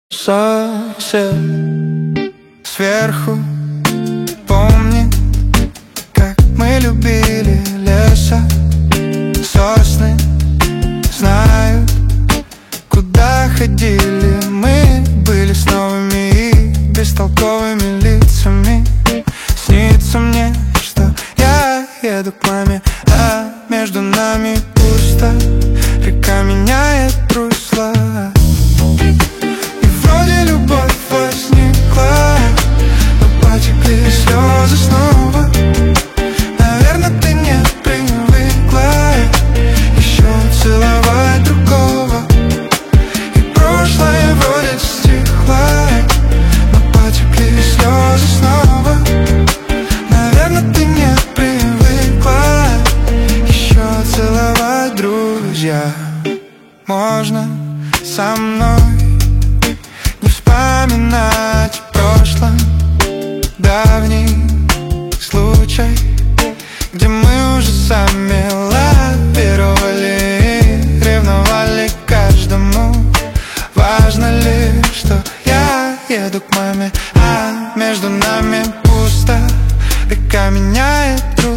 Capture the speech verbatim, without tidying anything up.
Сосед сверху помнит, как мы любили леса. Сосны знают, куда ходили. Мы были с новыми и бестолковыми лицами. Снится мне, что я еду к маме, а между нами пусто. Река меняет русло, и вроде любовь возникла, но потекли слезы снова. Наверное, ты не привыкла еще целовать другого, и прошлое вроде стихло, но потекли слезы снова. Наверное, ты не привыкла еще целовать, друзья. Можно со мной не вспоминать в прошлом давний случай, где мы уже сами лавировали и ревновали каждому. Важно ли, что я еду к маме, а между нами пусто. Река меняет русло,